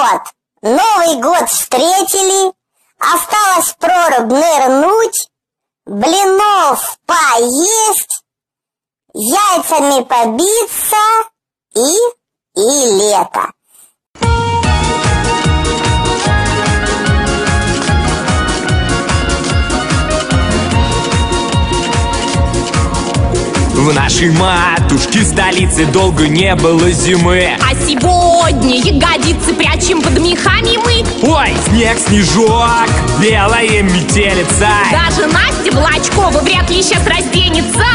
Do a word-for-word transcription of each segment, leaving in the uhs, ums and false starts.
вот, Новый год встретили, осталось в прорубь нырнуть, блинов поесть, яйцами побиться и, и лето. В нашей матушке столице долго не было зимы. А сегодня ягодицы прячем под мехами мы. Ой, снег, снежок, белая метелица. Даже Настя Волочкова вряд ли сейчас разденется.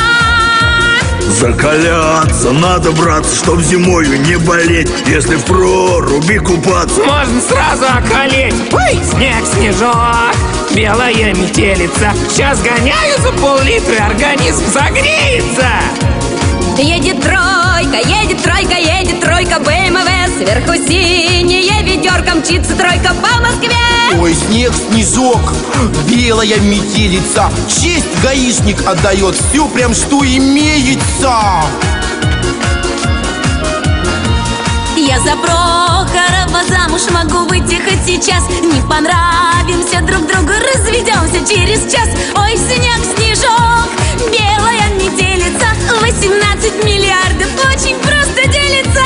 Закаляться надо, братцы, чтоб зимою не болеть. Если в проруби купаться, можно сразу околеть. Ой, снег, снежок, белая метелица. Сейчас гоняю за пол-литра, организм загреется. Едет тройка, едет тройка, едет тройка бэ эм вэ. Сверху синее ведерко, мчится тройка по Москве. Ой, снег, снежок, белая метелица. Честь гаишник отдает, все прям что имеется. Я за Прохорова замуж могу выйти хоть сейчас. Не понравимся друг другу, разведемся через час. Ой, снег, снежок, белая метелица. Восемнадцать миллиардов очень просто делится.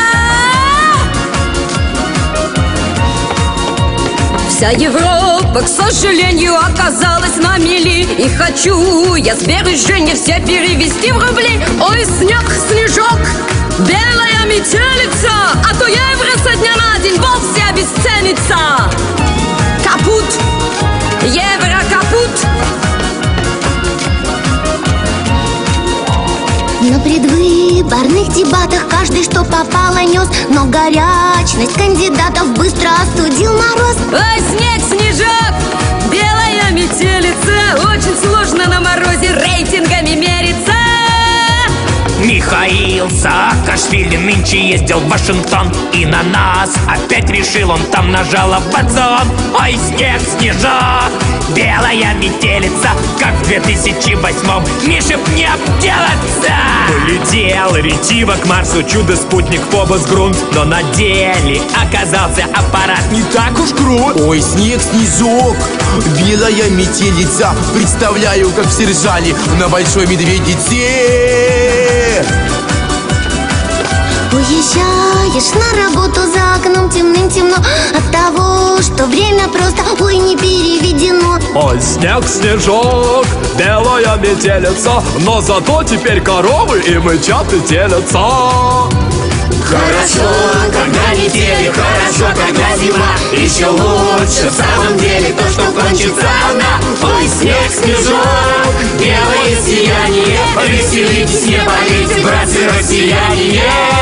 Вся Европа, к сожалению, оказалась на мели. И хочу я сбережения все перевести в рубли. Ой, снег, снежок, белая метелица, а то евро со дня на день вовсе обесценится. Капут, евро капут. На предвыборных дебатах каждый что попало нес, но горячность кандидатов быстро остудил мороз. Ой, снег, снежок, белая метелица. Очень сложно на морозе рейтингами мериться. Михаил Саакашвили нынче ездил в Вашингтон, и на нас опять решил он там нажаловаться он. Ой, снег, снежок, белая метелица, как в две тысячи восьмом Мише б не обделаться. Полетел ретиво к Марсу чудо-спутник Фобос Грунт, но на деле оказался аппарат не так уж крут. Ой, снег, снежок, белая метелица. Представляю, как все ржали на Большой Медведице. Уезжаешь на работу, за окном темным-темно от того, что время просто, ой, не переведено. Ой, снег, снежок, белая метелица, но зато теперь коровы и мычат и телятся. Хорошо, когда метели, хорошо, когда зима. Еще лучше в самом деле то, что кончится она. Ой, снег, снежок, белое сияние. Веселитесь, не болейте, братцы россияне.